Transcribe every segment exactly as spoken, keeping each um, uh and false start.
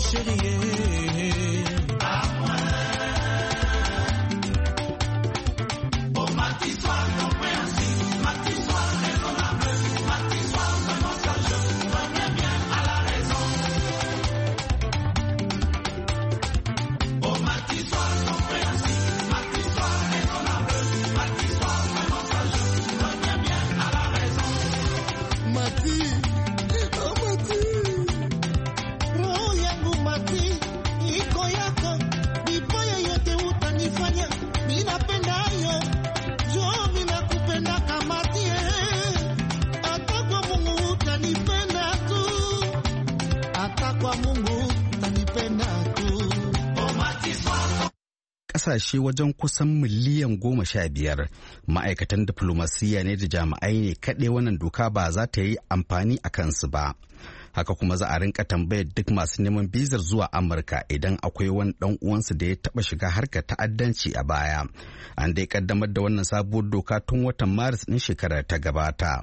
Kasashe wajen kusan miliyan goma sha biyar ma'aikatan diflomasiyya ne da jami'ai ne kaɗai wannan doka ba za ta yi amfani a kansu ba. Haka kuma za a rinka tambayar duk masu neman bizar zuwa Amurka idan akwai wani ɗan uwansu da ya taɓa shiga harkar ta'addanci a baya. An dai kaddamar da wannan sabuwar doka tun watan Maris ɗin shekarar ta gabata.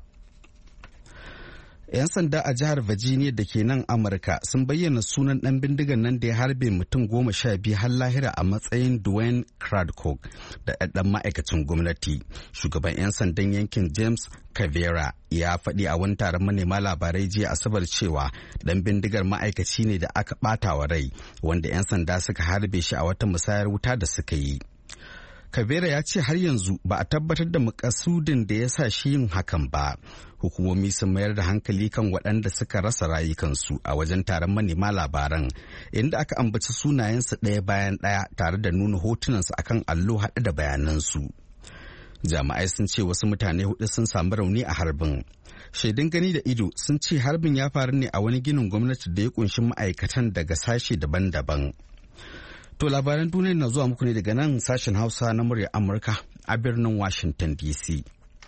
'Yan sanda a jihar Virginia da ke nan Amurka sun bayyana sunan ɗan bindigan nan da ya harbe mutum goma sha biyu har lahira a matsayin Dwayne Craddock da ɗan ma'aikacin gwamnati. Shugaban 'yan sandan yankin James Cavera ya faɗi a wani taron manema labarai jiya Asabar cewa ɗan bindigar ma'aikaci ne da aka ɓata wa rai wanda 'yan sanda suka harbe shi a wata musayar wuta da suka yi. Cavera ya ce har yanzu ba a tabbatar da makasudin da ya sa shi yin hakan ba. Hukumomi sun mayar da hankali kan waɗanda suka rasa rayukansu a wajen taron manema labaran inda aka ambaci sunayensu ɗaya bayan ɗaya tare da nuna hotunansu akan allo haɗe da bayanansu. Jami'ai sun ce wasu mutane hudu sun samu rauni a harbin. Shaidun gani da ido sun ce harbin ya faru ne a wani ginin gwamnati da ya kunshi ma'aikatan daga sashe daban-daban. To labaran duniya na zuwa muku ne daga nan sashen Hausa na muryar Amurka a birnin Washington D C.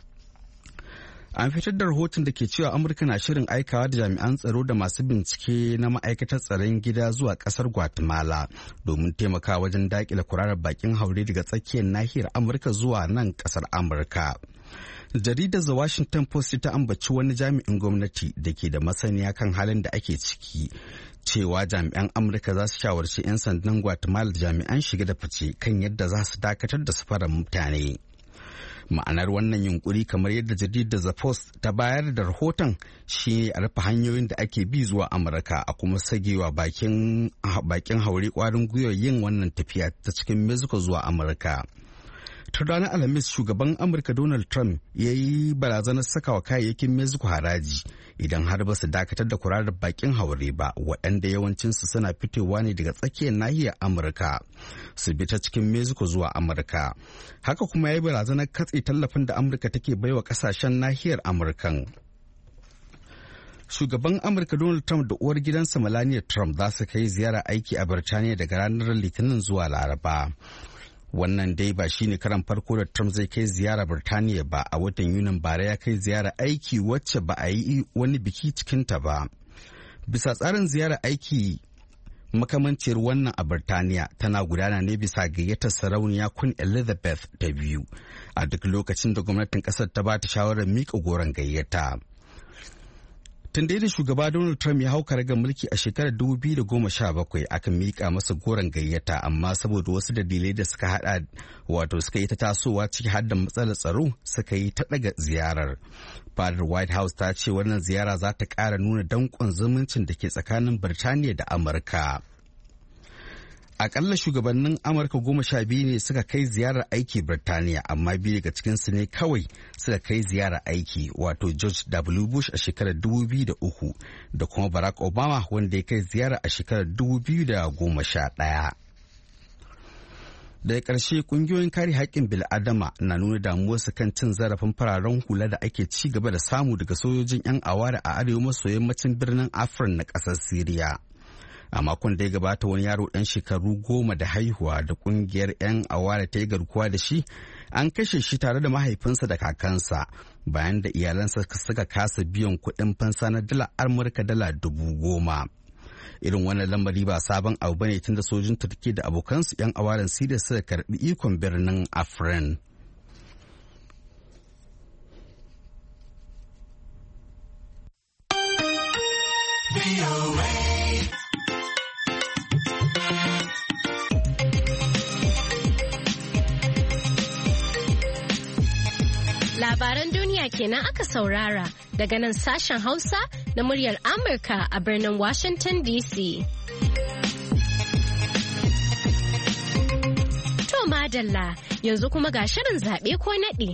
An fitar da rahoton da ke cewa Amurka na shirin aikawa da jami'an tsaro da masu bincike na ma'aikatar tsaron gida zuwa kasar Guatemala domin taimakawa wajen daƙile kurarar bakin haure daga tsakiyar nahiyar Amurka zuwa nan kasar Amurka. Jaridar The Washington Post ta ambaci wani jami'in gwamnati da ke da masaniya kan halin da ake ciki. Cewa jami'an Amurka za su shawarci 'yan sandan Guatemala da jami'an shiga da fice kan yadda za su dakatar da safarar mutane. Ma'anar wannan yunkuri kamar yadda jaridar The Post ta bayar da rahoton shi a rufe hanyoyin da ake bi zuwa Amurka a kuma sagewa bakin bakin haure kwarin gwiwar yin wannan tafiya ta cikin Mexico zuwa Amurka. Ta ranar Alhamis shugaban Amurka Donald Trump ya yi barazanar sakawa kayayyakin Mexico haraji idan har ba su dakatar da kurarar bakin haure ba waɗanda yawancinsu suna fitowa ne daga tsakiyar nahiyar Amurka su bi ta cikin Mexico zuwa Amurka. Haka kuma ya yi barazanar katse tallafin da Amurka take baiwa ƙasashen nahiyar Amurkan. Shugaban Amurka Donald Trump da uwar gidansa Melania Trump za su kai ziyara aiki a Birtaniya daga ranar Litinin zuwa Laraba. Wannan dai ba shine karan farko da Trump zai kai ziyara Birtaniya ba. A watan Yunin bara ya kai ziyara aiki wacce ba a yi wani biki cikinta ba. Bisa tsarin ziyara aiki makamanciyar wannan a Birtaniya tana gudana ne bisa gayyatar sarauniya Queen Elizabeth ta biyu a duk lokacin da gwamnatin kasar ta ba ta shawarar miƙa goron gayyata. Tun da shugaba Donald Trump ya hau karagar mulki a shekarar dubu biyu da goma sha bakwai aka mika masa goron gayyata amma saboda wasu dalilai da suka hada wato suka yi ta tasowa ciki har da matsalar tsaro suka yi ta daga ziyarar. Fadar White House ta ce wannan ziyara za ta ƙara nuna danƙon zumuncin da ke tsakanin Birtaniya da Amurka. Akalla shugabannin Amurka goma sha biyu ne suka kai ziyarar aiki Birtaniya amma biyu daga cikinsu ne kawai suka kai ziyarar aiki wato George W. Bush a shekarar dubu biyu da uku da kuma Barack Obama wanda ya kai ziyara a shekarar dubu biyu da goma sha ɗaya. Daga ƙarshe ƙungiyoyin kare haƙƙin bil'adama na nuna damuwarsu kan cin zarafin fararen hula da ake ci gaba da samu daga sojojin 'yan awara a arewa maso yammacin birnin Afrin na ƙasar Siriya. A makon da ya gabata wani yaro ɗan shekaru goma da haihuwa da ƙungiyar 'yan awara ta yi garkuwa da shi an kashe shi tare da mahaifinsa da kakansa bayan da iyalansa suka kasa biyan kuɗin fansa na dala Amurka dala dubu goma. Irin wannan lamari ba sabon abu bane tun da sojin Turki da abokansu 'yan awaran Siriya suka karɓi ikon birnin Afrin. Labaran duniya kenan aka saurara daga nan sashen Hausa na muryar Amurka a birnin Washington D C. To madalla, yanzu kuma ga shirin zaɓe ko naɗi.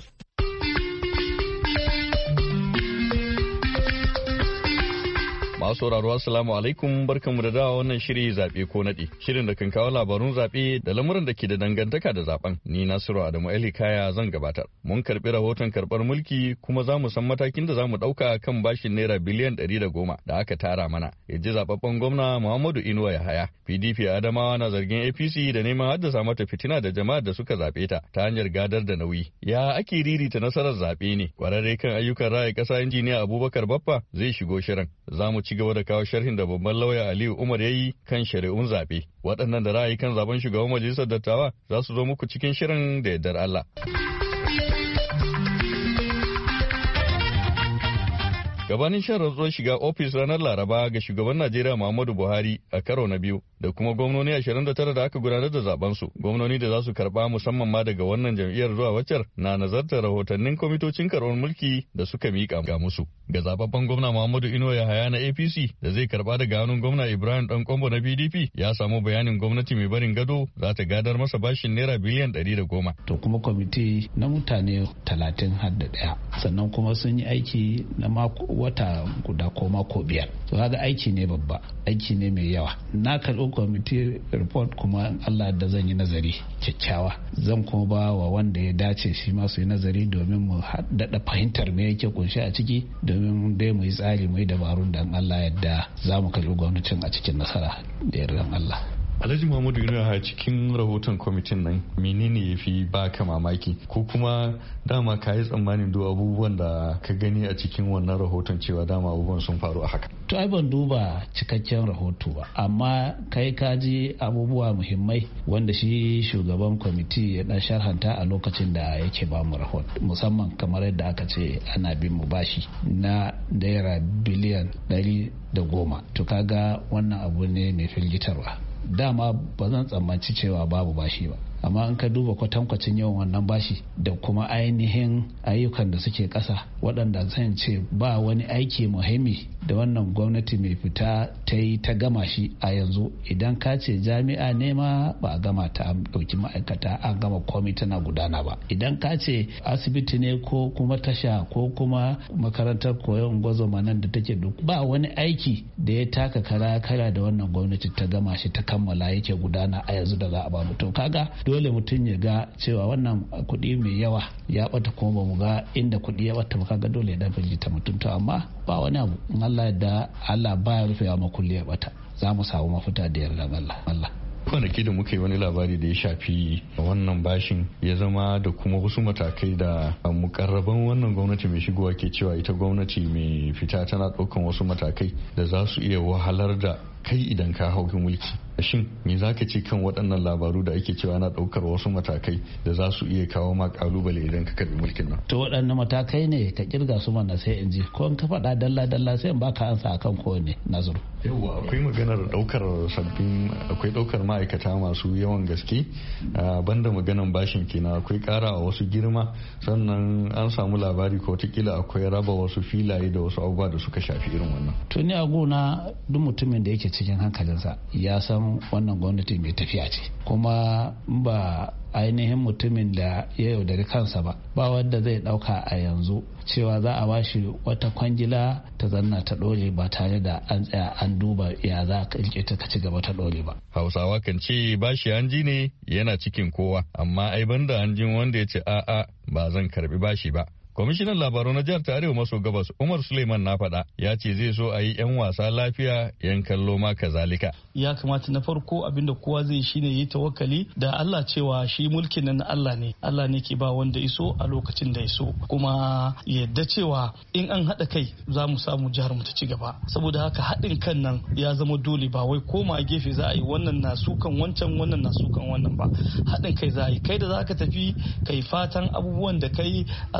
Masu sauraro assalamu alaikum, barkanmu da dawa wannan shiri zaɓe ko naɗi. Shirin da kan kawo labarun zaɓe da lamuran da ke da dangantaka da zaɓen. Ni Nasiru Adamu Ali Kaya zan gabatar. Mun karɓi rahoton karɓar mulki kuma za mu san matakin da za mu ɗauka kan bashin naira biliyan ɗari da goma da aka tara mana. Ya ji zaɓaɓɓen gwamna Muhammadu Inuwa Yahaya. P D P Adamawa na zargin A P C da neman haddasa mata fitina da jama'ar da suka zaɓe ta ta hanyar gadar da nauyi. Ya ake ririta nasarar zaɓe ne? Kwararre kan ayyukan raya ƙasa injiniya Abubakar Baffa zai shigo shirin. Za mu ci gaba da kawo sharhin da babban lauya Aliyu Umar ya yi kan shari'un zaɓe. Waɗannan da ra'ayi kan zaben shugaban majalisar dattawa za su zo muku cikin shirin da yardar Allah. Gabanin shan rantsuwar shiga ofis ranar Laraba ga shugaban Najeriya Muhammadu Buhari a karo na biyu da kuma gwamnoni ashirin da tara da aka gudanar da zabensu. Gwamnoni da za su karba musamman ma daga wannan jam'iyyar zuwa waccar na nazartar rahotannin kwamitocin karɓar mulki da suka miƙa ga musu. Ga zababben gwamna Muhammadu Inuwa Yahaya na A P C da zai karba daga hannun gwamna Ibrahim Dankombo na P D P ya samu bayanin gwamnati mai barin gado za ta gadar masa bashin naira biliyan ɗari da goma. To kuma kwamiti na mutane talatin har da ɗaya sannan kuma sun yi aiki na mako wata guda ko mako biyar. To kaga aiki ne babba, aiki ne mai yawa. Na karɓi kwamiti report kuma Allah da zan yi nazari kyakkyawa. Zan kuma ba wa wanda ya dace shi ma su yi nazari domin mu daɗa fahimtar me yake kunshe a ciki domin dai mu yi tsari mu yi dabarun da Allah yadda za mu karɓi gwamnatin a cikin nasara da yardan Allah. Alhaji Muhammadu Inuwa cikin rahoton kwamitin nan menene ya fi baka mamaki ko kuma dama ka yi tsammanin duk abubuwan da ka gani a cikin wannan rahoton cewa dama abubuwan sun faru a haka? To ai ban duba cikakken rahoto ba amma kai ka ji abubuwa muhimmai wanda shi shugaban kwamiti ya dan sharhanta a lokacin da yake ba mu rahoto musamman kamar yadda aka ce ana bin mu bashi na naira biliyan ɗari da goma. To kaga wannan abu ne mai firgitarwa. Dama ba zan tsammanci cewa babu bashi ba amma in ka duba kwatankwacin yawan wannan bashi da kuma ainihin ayyukan da suke ƙasa waɗanda zan ce ba wani aiki muhimmi da wannan gwamnati mai fita ta yi ta gama shi a yanzu. Idan ka ce jami'a ne ma ba a gama ta ɗauki ma'aikata an gama komai tana gudana ba. Idan ka ce asibiti ne ko kuma tasha ko kuma makarantar koyon gwazoma nan da take duk ba wani aiki da ya taka kara kara da wannan gwamnati ta gama shi ta kammala yake gudana a yanzu da za a ba mutum. Kaga dole mutum ya ga cewa wannan kuɗi mai yawa ya bata kuma ba mu ga inda kuɗi ya bata ba. Kaga dole ya dafa ta mutum to amma ba wani abu in Allah da Allah baya rufe ya makulli ya bata za mu samu mafita da yardan Allah. Allah kwanaki da muka yi wani labari da ya shafi wannan bashin ya zama da kuma wasu matakai da mukarraban wannan gwamnati mai shigowa ke cewa ita gwamnati mai fita tana ɗaukan wasu matakai da za su iya wahalar da kai idan ka hau mulki. Shin me za ka ce kan waɗannan labaru da ake cewa na ɗaukar wasu matakai da za su iya kawo ma kalubale idan ka karbi mulkin nan? To waɗannan matakai ne ka kirga su mana sai in ji ko in ka faɗa dalla dalla sai in baka ansa akan kowane nazuru. Yawwa akwai maganar ɗaukar sabbin akwai ɗaukar ma'aikata masu yawan gaske banda maganar bashin kenan akwai ƙara a wasu girma sannan an samu labari ko wataƙila akwai raba wasu filaye da wasu abubuwa da suka shafi irin wannan. To ni a gona duk mutumin da yake cikin hankalinsa ya san wannan gwamnati mai tafiya ce kuma ba ainihin mutumin da ya yaudari kansa ba ba wanda zai dauka a yanzu cewa za a bashi wata kwangila ta zanna ta dole ba tare da an tsaya an duba ya za ka rike ta ci gaba ta dole ba. Hausawa kan ce bashi hanji ne yana cikin kowa amma ai banda hanjin wanda ya ce a'a ba zan karbi bashi ba. Kwamishinan labaru na jihar ta Arewa maso gabas Umar Suleiman na faɗa ya ce zai so a yi 'yan wasa lafiya 'yan kallo ma kazalika. Ya kamata na farko abinda kowa zai shi ne yi tawakkali da Allah cewa shi mulkin nan Allah ne. Allah ne ke ba wanda iso a lokacin da iso. Kuma yadda cewa in an haɗa kai za mu samu jihar mu ta ci gaba. Saboda haka haɗin kan nan ya zama dole ba wai koma a gefe za a yi wannan na sukan wancan wannan na sukan wannan ba. Haɗin kai za a yi kai da za ka tafi kai fatan abubuwan da kai Allah sa ya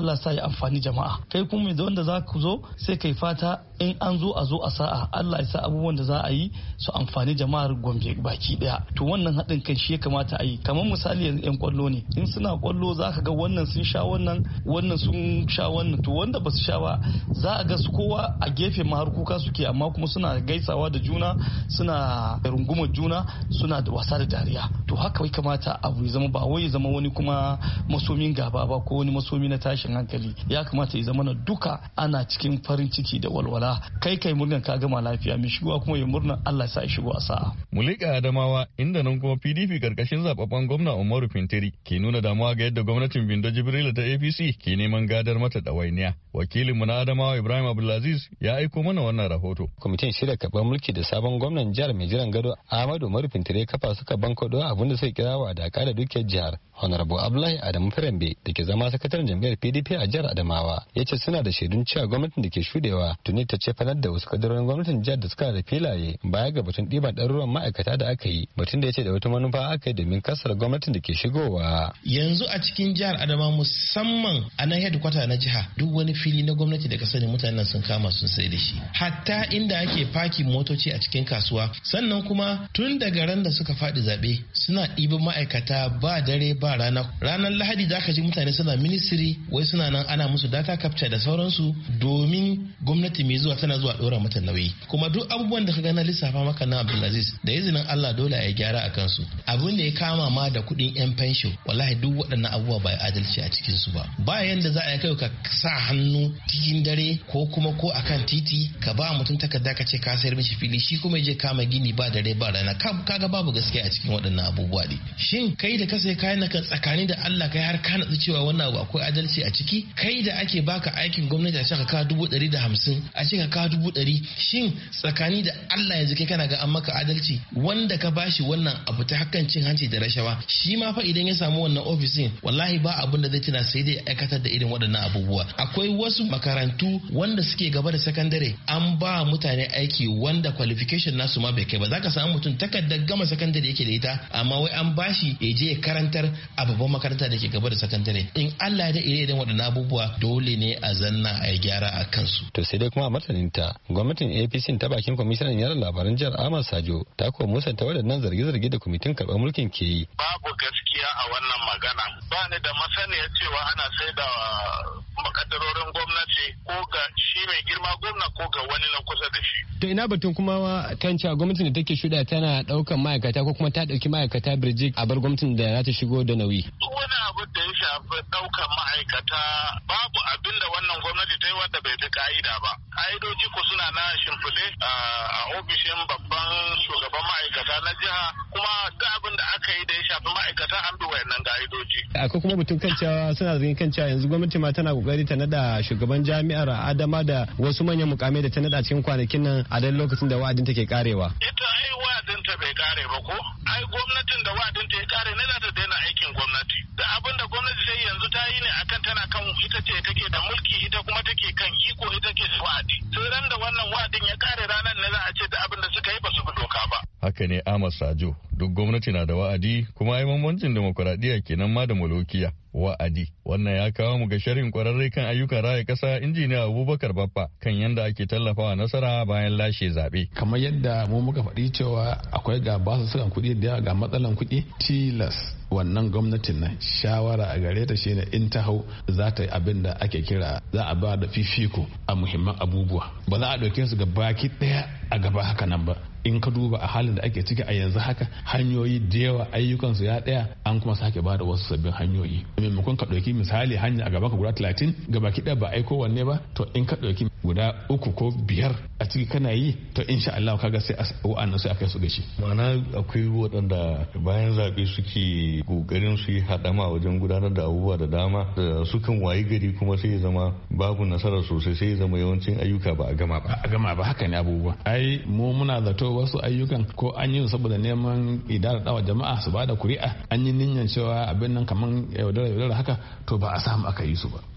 amfani jama'a. Kai kuma da wanda za ku zo sai kai fata in an zo a zo a sa'a Allah ya sa abubuwan da za a yi su amfani jama'ar Gombe baki daya. To wannan haɗin kan shi ya kamata a yi. Kamar misali yanzu yan kwallo ne, in suna kwallo za ka ga wannan sun sha wannan wannan sun sha wannan, to wanda ba su sha ba za a ga su kowa a gefe ma har kuka suke, amma kuma suna gaisawa da juna, suna rungumar juna, suna da wasa da dariya. To haka ya kamata abu ya zama, ba wai ya zama wani kuma masomin gaba ba ko wani masomi na tashin hankali. Ya kamata ya zama na duka ana cikin farin ciki da walwala. Kai kai murnan ka gama lafiya, mai shigowa kuma ya murnan Allah ya sa ya shigo a sa'a. Mulika Adamawa, inda nan kuma P D P karkashin zababben gwamna Umaru Fintiri ke nuna damuwa ga yadda gwamnatin Bindo Jibrila ta A P C ke neman gadar mata ɗawainiya. Wakilinmu na Adamawa Ibrahim Abdulaziz ya aiko mana wannan rahoto. Kwamitin shirya karɓar mulki da sabon gwamnan jihar mai jiran gado Ahmadu Umaru Fintiri kafa suka bankodo abin da suka kira wa da da dukiyar jihar. Honorable Abdullahi Adamu Firambe da ke zama sakataren jam'iyyar P D P a jihar Adamawa ya ce suna da shaidun cewa gwamnatin da ke shudewa tuni ta ce fanar da wasu kadarorin gwamnatin jihar da suka da filaye baya ga batun ɗiban ɗaruruwan ma'aikata da aka yi, batun da ya ce da wata manufa aka yi domin kasar gwamnatin da ke shigowa. Yanzu a cikin jihar Adamawa musamman a nan headquarter na jiha duk wani fili na gwamnati da kasar mutanen sun kama sun sai da shi. Hatta inda ake fakin motoci a cikin kasuwa, sannan kuma tun daga ran da suka faɗi zaɓe suna ɗiban ma'aikata ba dare ba rana. Ranar Lahadi za ka ji mutane suna ministry wai suna nan ana musu data capture da sauransu domin gwamnati mai zuwa tana zuwa ɗora mata nauyi. Kuma duk abubuwan da ka gana lissafa maka na Abdulaziz da izinin Allah dole ya gyara a kansu. Abin da ya kama ma da kuɗin yan fensho wallahi duk waɗannan abubuwa ba adalci a cikin su ba. Ba yanda za a yi kai ka sa hannu cikin dare ko kuma ko akan titi ka ba mutum takarda ka ce ka sayar mishi fili shi kuma je kama gini ba dare ba rana, kaga babu gaskiya a cikin waɗannan abubuwa ne. Shin kai da ka sai kayan naka tsakani da Allah kai har ka natsu cewa wannan abu akwai adalci a ciki? Kai da ake baka aikin gwamnati a ce ka kawo dubu ɗari da hamsin a ce ka kawo dubu ɗari, shin tsakani da Allah yanzu kai kana ga an maka adalci? Wanda ka bashi wannan abu ta hakan cin hanci da rashawa shi ma fa idan ya samu wannan ofisin wallahi ba abin da zai tuna sai dai aikatar da irin waɗannan abubuwa. Akwai wasu makarantu wanda suke gaba da sakandare an ba mutane aiki wanda qualification nasu ma bai kai ba. Zaka samu mutum takardar gama sakandare yake da ita amma wai an bashi ya je ya karantar a babban makaranta da ke gaba da sakandare. In Allah ya da ire iren waɗannan abubuwa dole ne a zanna a yi gyara a kansu. To sai dai kuma a martanin ta gwamnatin A P C ta bakin kwamishinan yada labaran jihar Ahmad Sajo ta kuma musanta waɗannan zarge-zarge da kwamitin karɓar mulkin ke yi. Babu gaskiya a wannan magana. Ba ni da masaniya cewa ana sai da makadarorin gwamnati ko ga shi mai girma gwamna ko ga wani na kusa da shi. To ina batun kuma kan cewa gwamnatin da take shuɗa tana ɗaukan ma'aikata ko kuma ta ɗauki ma'aikata birjik a bar gwamnatin da za ta shigo da nauyi. Wani abu da ya shafi ɗaukan ma'aikata babu abin da wannan gwamnati ta yi wanda bai bi ka'ida ba. Ka'idoji ko suna na shimfiɗe a ofishin babban shugaban ma'aikata na jiha kuma duk abin da aka yi da ya shafi ma'aikata an bi wayannan ka'idoji. Akwai kuma batun kan cewa suna zargin kan cewa yanzu gwamnati ma tana kokari ta nada shugaban jami'ar Adama da wasu manyan mukamai da ta nada cikin kwanakin nan a dan lokacin da wa'adin take karewa. Ita ai wa'adin ta bai kare ba ko? Ai gwamnatin da wa'adin ta ya kare ne za ta daina aikin gwamnati. Da abin da gwamnati sai yanzu ta yi ne akan tana kan ita ce take da mulki ita kuma take kan iko ita ke da wa'adi. Sai ran da wannan wa'adin ya kare ranar ne za a ce da abin da suka yi ba su bi doka ba. Haka ne Ahmad Sajo, duk gwamnati na da wa'adi kuma ai bambancin demokuraɗiyya kenan ma da malokiya. Wa'adi. Wannan ya kawo mu ga sharhin kwararre kan ayyukan raya kasa injiniya Abubakar Baffa kan yadda ake tallafawa nasara bayan lashe zaɓe. Kamar yadda mu muka faɗi cewa akwai ga basu sukan kuɗi da yawa ga matsalan kuɗi tilas wannan gwamnatin nan shawara a gare ta shine in ta hau za ta yi abin da ake kira za a ba da fifiko a muhimman abubuwa ba za a ɗauke su ga baki ɗaya a gaba haka nan ba. In ka duba a halin da ake ciki a yanzu haka hanyoyi da yawa ayyukansu ya ɗaya an kuma sake ba da wasu sabbin hanyoyi maimakon ka ɗauki misali hanya a gaban ka guda talatin gaba ki ɗaya ba aiko wanne ba to in ka ɗauki guda uku ko biyar a ciki kana yi to insha Allah kaga sai wa'annan sai akai su gashi. Ma'ana akwai waɗanda bayan zaɓe suke ƙoƙarin su yi haɗama wajen gudanar da abubuwa da dama da sukan wayi gari kuma sai ya zama babu nasara sosai sai ya zama yawancin ayyuka ba a gama ba. A gama ba haka ne abubuwa. Ai mu muna zato wasu ayyukan ko an yi saboda neman idara dawa jama'a su bada kuri'a an yi niyyar cewa abin nan kaman yaudara yaudara haka to ba a samu aka yi su ba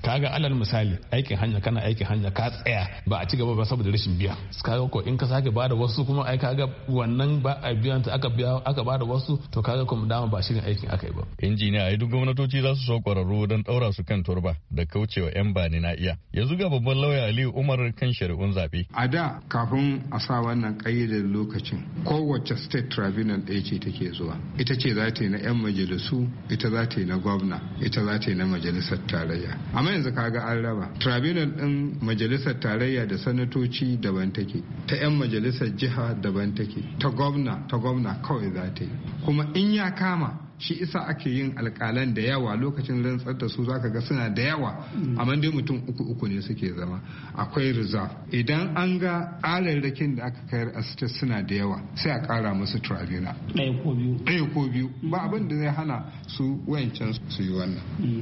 kaga alal misali aikin hanya kana aikin hanya ka tsaya ba a ci gaba ba saboda rashin biya kaga ko in ka sake bada wasu kuma ai kaga wannan ba a biyan ta aka biya aka bada wasu to kaga kuma dama ba shirin aikin aka yi ba. Injiniya ai duk gwamnatoci za su so kwararru don daura su kan turba da kaucewa yan bani na iya. Yanzu ga babban lauya Aliyu Umar kan shari'un zabe. A da kafin a sa wannan kayyadar lokacin kowace state tribunal ɗaya ce take zuwa. Ita ce za ta yi na yan majalisu, ita za ta yi na gwamna, ita za ta yi na majalisar tarayya. Amma yanzu kaga an raba. Tribunal ɗin majalisar tarayya da sanatoci daban take. Ta yan majalisar jiha daban take. Ta gwamna, ta gwamna kawai za ta yi. Kuma in ya kama shi isa ake yin alƙalan da yawa lokacin rantsar da su zaka ga suna da yawa amma dai mutum uku uku ne suke zama akwai reserve idan an ga ƙararrakin da aka kayar a state suna da yawa sai a ƙara musu tribunal ɗaya ko biyu ɗaya ko biyu ba abin da zai hana su wayancan su yi wannan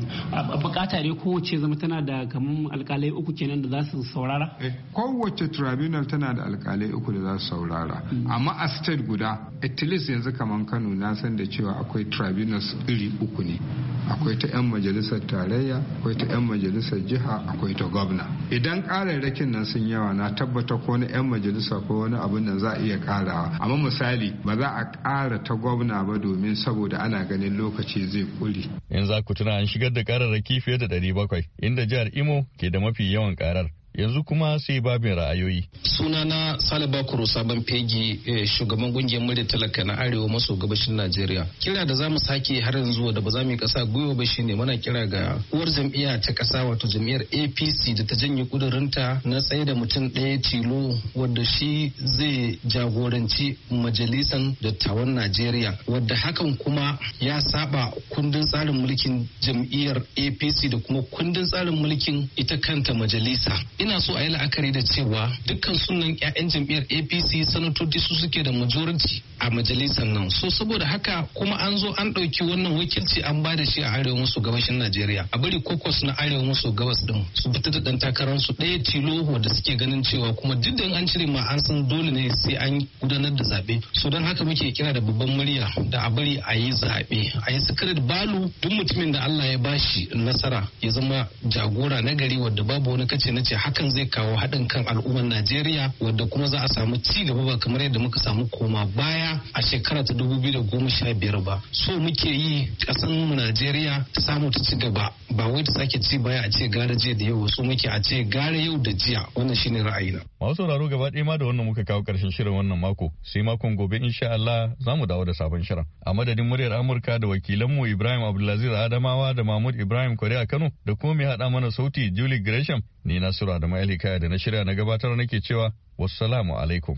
a bukata dai kowace zama tana da kamar alƙalai uku kenan da za su saurara kowace tribunal tana da alƙalai uku da za su saurara amma a state guda at least yanzu kamar Kano na san da cewa akwai tribunals iri uku ne akwai ta 'yan majalisar tarayya akwai ta 'yan majalisar jiha akwai ta gwamna idan ƙararrakin nan sun yawa na tabbata ko na 'yan majalisa ko wani abin nan za a iya ƙarawa amma misali ba za a ƙara ta gwamna ba domin saboda ana ganin lokaci zai ƙuri. yanzu ku tuna an shigar da ƙararraki fiye da ɗari bakwai inda jihar Imo ke da mafi yawan ƙarar. Yanzu kuma sai babin ra'ayoyi. Sunana Sale Bakuru Sabon Fegi shugaban kungiyar murya talaka na Arewa maso gabashin Najeriya. Kira da za mu sake har yanzu da ba za mu yi kasa gwiwa ba shine muna kira ga uwar jam'iyya ta kasa wato jam'iyyar A P C da ta janye kudurinta na tsaye da mutum ɗaya tilo wanda shi zai jagoranci majalisan dattawan Najeriya wadda hakan kuma ya saba kundin tsarin mulkin jam'iyyar A P C da kuma kundin tsarin mulkin ita kanta majalisa. Ina so a yi la'akari da cewa dukkan sunan 'ya'yan jam'iyyar A P C sanatoci su suke da majority a majalisar nan. So saboda haka kuma an zo an ɗauki wannan wakilci an ba da shi a arewa maso gabashin Najeriya. A bari kokos na arewa maso gabas din su fita da ɗan takarar su ɗaya tilo wanda suke ganin cewa kuma duk da an cire ma an san dole ne sai an gudanar da zaɓe. So don haka muke kira da babban murya da a bari a yi zaɓe. A yi sakarar balu duk mutumin da Allah ya bashi nasara ya zama jagora na gari wadda babu wani kace na ce hakan zai kawo haɗin kan al'ummar Najeriya wadda kuma za a samu ci gaba ba kamar yadda muka samu koma baya a shekara ta dubu biyu da goma sha biyar ba. So muke yi ƙasar mu Najeriya ta samu ta ci gaba ba wai ta sake ci baya a ce gara jiya da yau so muke a ce gara yau da jiya wannan shine ra'ayina. Masu sauraro gaba ɗaya ma da wannan muka kawo ƙarshen shirin wannan mako sai makon gobe insha Allah za mu dawo da sabon shirin. A madadin muryar Amurka da wakilanmu Ibrahim Abdulaziz Adamawa da Mahmud Ibrahim Kwari a Kano da kuma mai haɗa mana sauti Julie Gresham ni Nasiru da Ma'ali Kaya da na shirya na gabatar nake cewa wassalamu alaikum.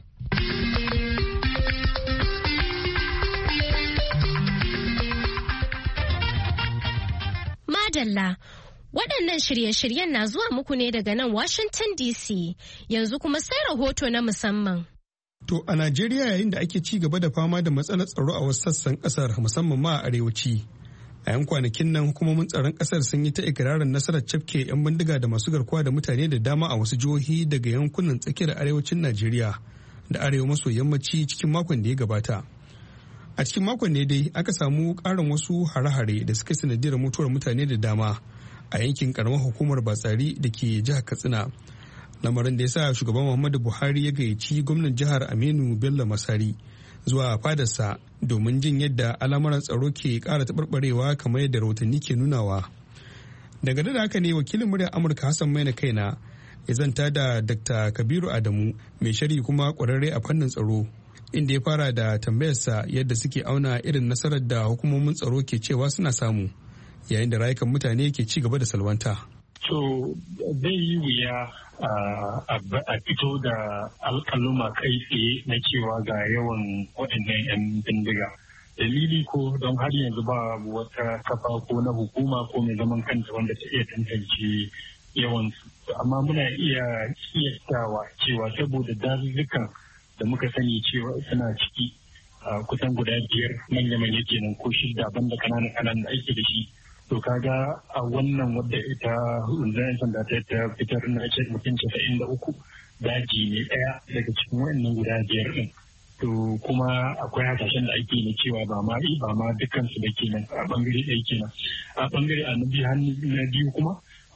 Madalla waɗannan shirye-shiryen na zuwa muku ne daga nan Washington D C yanzu kuma sai rahoto na musamman. To a Najeriya yayin da ake ci gaba da fama da matsalar tsaro a wasu sassan ƙasar musamman ma a arewaci. A yan kwanakin nan hukumomin tsaron kasar sun yi ta ikirarin nasarar cafke 'yan bindiga da masu garkuwa da mutane da dama a wasu jihohi daga yankunan tsakiyar arewacin Najeriya da arewa maso yammaci cikin makon da ya gabata. A cikin makon ne dai aka samu ƙarin wasu hare-hare da suka sanadiyar mutuwar mutane da dama a yankin karamar hukumar Batsari da ke jihar Katsina. Lamarin da ya sa shugaban Muhammadu Buhari ya gayyaci gwamnan jihar Aminu Bello Masari zuwa fadarsa domin jin yadda al'amuran tsaro ke ƙara taɓarɓarewa kamar yadda rahotanni ke nunawa. Daga da haka ne wakilin muryar Amurka Hassan Maina Kaina ya zanta da Dakta Kabiru Adamu mai shari kuma ƙwararre a fannin tsaro inda ya fara da tambayarsa yadda suke auna irin nasarar da hukumomin tsaro ke cewa suna samu yayin da rayukan mutane ke ci gaba da salwanta. To zai yi wuya a fito da alƙaluma kai tsaye na cewa ga yawan waɗannan 'yan bindiga. Dalili ko don har yanzu ba wata kafa ko na hukuma ko mai zaman kanta wanda ta iya tantance yawansu. Amma muna iya kiyastawa cewa saboda dazuzzukan da muka sani cewa suna ciki kusan guda biyar manya-manya kenan ko shida banda kananan kanan da ake da shi. To kaga a wannan wadda ita rundunar sanda ta ta fitar na ce mutum casa'in da uku daji ne ɗaya daga cikin wa'annan guda biyar ɗin. To kuma akwai hasashen da ake na cewa ba ma ba ma dukkan su da kenan a bangare ɗaya kenan. A bangare a na biyu kuma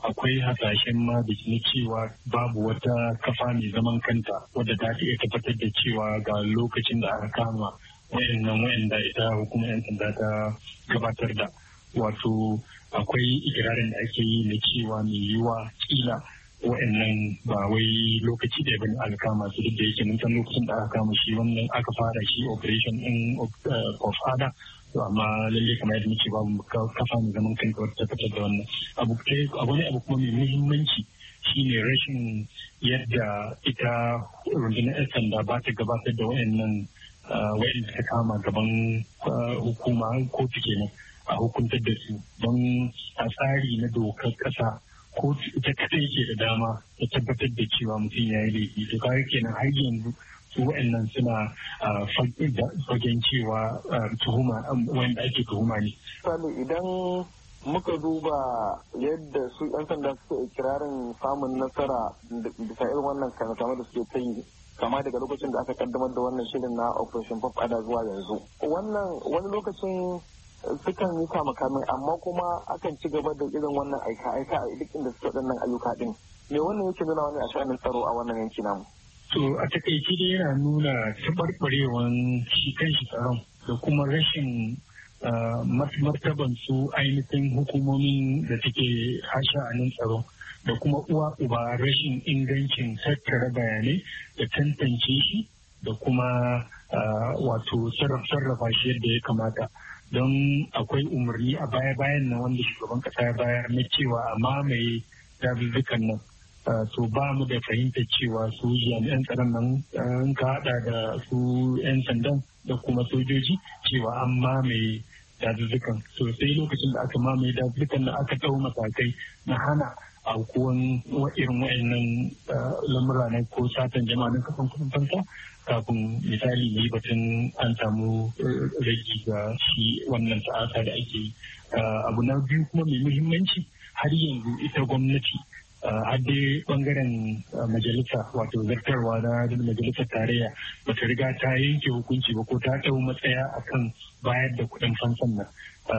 akwai hasashen ma da na cewa babu wata kafa mai zaman kanta wadda ta iya tabbatar da cewa ga lokacin da aka kama wayannan wayanda ita hukumar 'yan sanda ta gabatar da wato akwai ikirarin da ake yi na cewa mai yiwuwa kila wa'annan ba wai lokaci da bane aka kama su duk da yake mun san lokacin da aka kama shi wannan aka fara shi operation in of ada to amma lalle kamar yadda muke babu kafa mai zaman kanka wata tabbatar da wannan abu abu ne abu kuma mai muhimmanci shine rashin yadda ita rundunar 'yan sanda ba ta gabatar da wa'annan wa'anda ta kama gaban hukuma kotu kenan a hukuntar da su don a tsari na dokar kasa ko ita kadai ke da dama ta tabbatar da cewa mutum ya yi laifi to kawai kenan har yanzu su wa'annan suna fagen cewa tuhuma wanda ake tuhuma ne. Sani idan muka duba yadda su 'yan sanda suke ikirarin samun nasara bisa irin wannan kame da suke ta yi kama daga lokacin da aka kaddamar da wannan shirin na operation pop ada zuwa yanzu wannan wani lokacin sukan yi kama-kamai amma kuma akan ci gaba da irin wannan aika-aika a duk inda suke waɗannan ayyuka ɗin me wannan yake nuna wani a sha'anin tsaro a wannan yanki namu. To a takaice dai yana nuna taɓarɓarewan shi kanshi tsaron da kuma rashin martaban su ainihin hukumomin da suke sha'anin tsaro da kuma uwa uba rashin ingancin tattara bayanai da tantance shi da kuma wato sarrafa shi yadda ya kamata. Don akwai umarni a baya-bayan nan wanda shugaban kasa ya bayar na cewa a mamaye dazuzzukan nan to ba mu da fahimtar cewa su jami'an tsaron nan in ka hada da su 'yan sandan da kuma sojoji cewa an mamaye dazuzzukan so sai lokacin da aka mamaye dazuzzukan da aka ɗau matakai na hana aukuwan irin wa'annan lamura na ko satan jama'a na kafin kudin fansa kafin misali ne batun an samu rage ga shi wannan sa'asa da ake yi abu na biyu kuma mai muhimmanci har yanzu ita gwamnati har dai bangaren majalisa wato zartarwa na majalisar tarayya ba ta riga ta yanke hukunci ba ko ta ɗau matsaya akan bayar da kuɗin fansan nan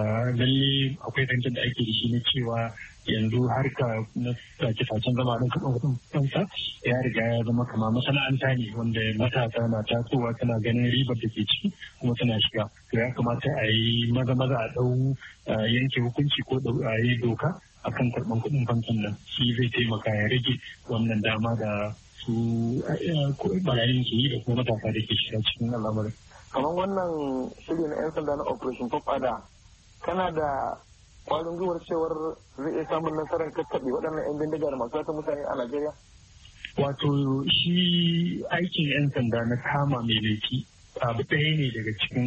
lalle akwai tantar da ake da shi na cewa yanzu harka na sace-sacen zama don kaɗan kuɗin fansa ya riga ya zama kama masana'anta ne wanda matasa na tasowa tana ganin ribar da ke ciki kuma tana shiga to ya kamata a yi maza-maza a ɗau yanke hukunci ko a yi doka akan karɓar kuɗin fansan nan shi zai taimaka ya rage wannan dama da su barayin ke yi da kuma matasa da ke shiga cikin al'amarin. Kamar wannan shiri na 'yan sanda na Operation Pop Ada kana da kwarin gwiwar cewar zai iya samun nasarar kakkaɓe waɗannan 'yan bindiga da masu wata mutane a Najeriya? Wato shi aikin 'yan sanda na kama mai laifi abu ɗaya ne daga cikin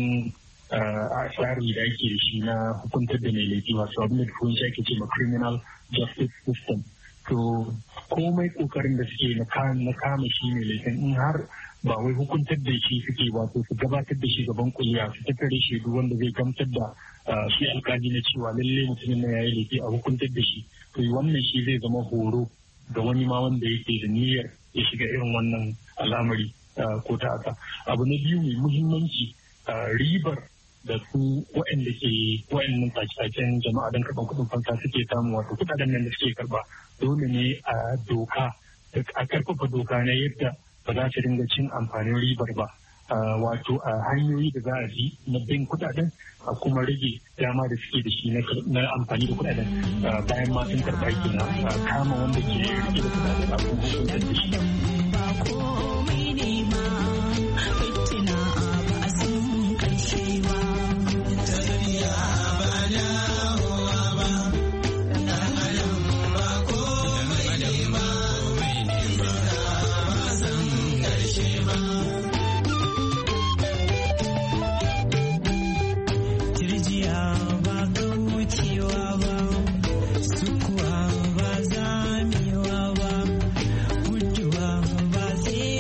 a tsari da ake da shi na hukuntar da mai laifi wato abin da turanci ake ce ma criminal justice system. To komai kokarin da suke na kama shi mai laifin in har ba wai hukuntar da shi suke wato su gabatar da shi gaban kuliya su tattare shaidu wanda zai gamsar da shi alkali na cewa lalle mutumin na yayi laifi a hukuntar da shi to wannan shi zai zama horo ga wani ma wanda yake da niyyar ya shiga irin wannan al'amari ko ta aka abu na biyu mai muhimmanci ribar da su waɗanda ke waɗannan sace-sacen jama'a don karɓar kuɗin fansa suke samu wato kuɗaɗen nan da suke karɓa dole ne a doka a karfafa doka na yadda ba za su dinga cin amfanin ribar ba wato a hanyoyi da za a bi na bin kuɗaɗen a kuma rage dama da suke da shi na amfani da kuɗaɗen bayan ma sun karɓa aiki na kama wanda ke rike da kuɗaɗen a kuma hukuntar da shi. Sukuwa ba zamewa ba, guduwa ba zai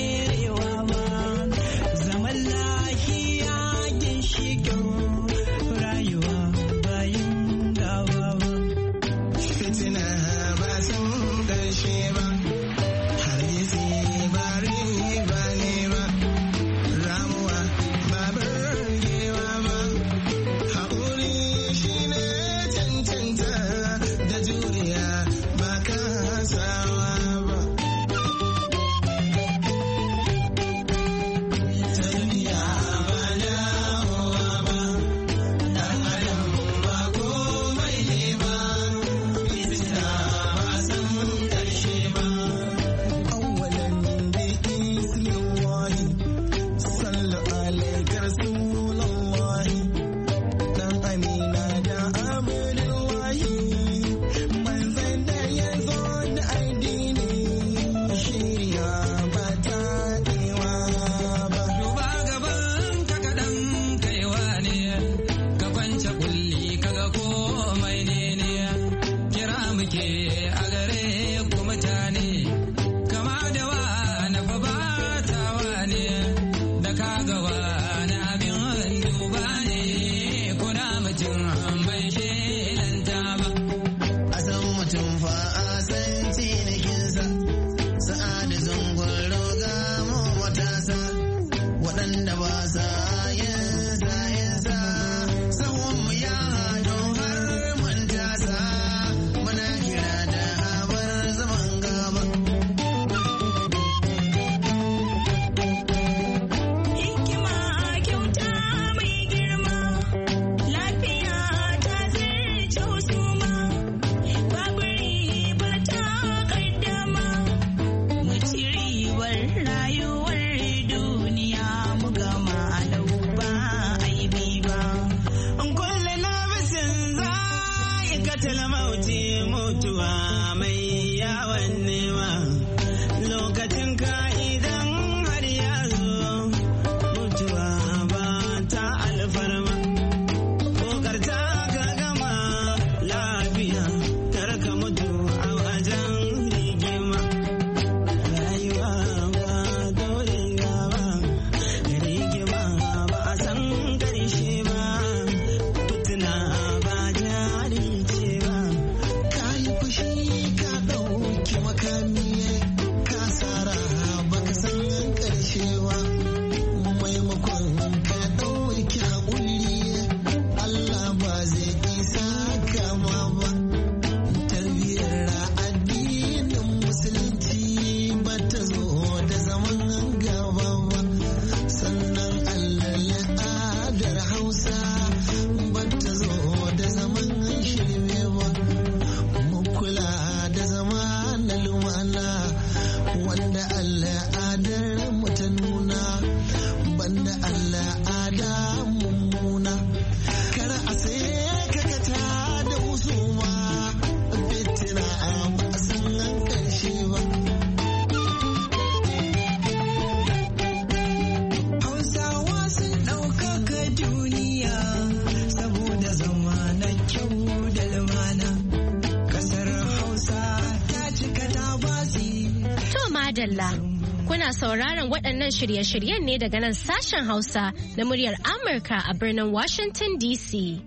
Kuna sauraron waɗannan shirye-shiryen ne daga nan sashen Hausa na muryar Amurka a birnin Washington D C.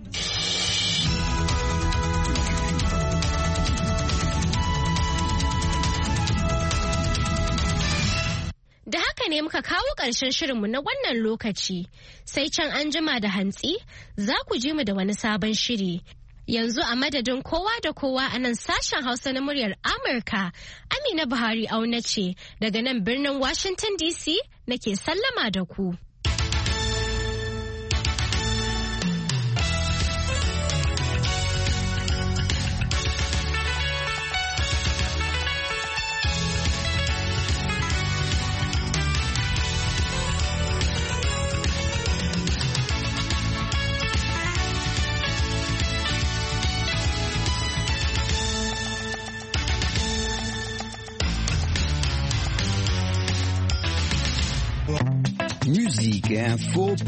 Da haka ne muka kawo ƙarshen shirinmu na wannan lokaci, sai can an jima da hantsi za ku ji mu da wani sabon shiri. Yanzu a madadin kowa da kowa a nan sashen Hausa na muryar Amurka, Amina Buhari auna ce daga nan birnin Washington D C nake sallama da ku. Musique, info,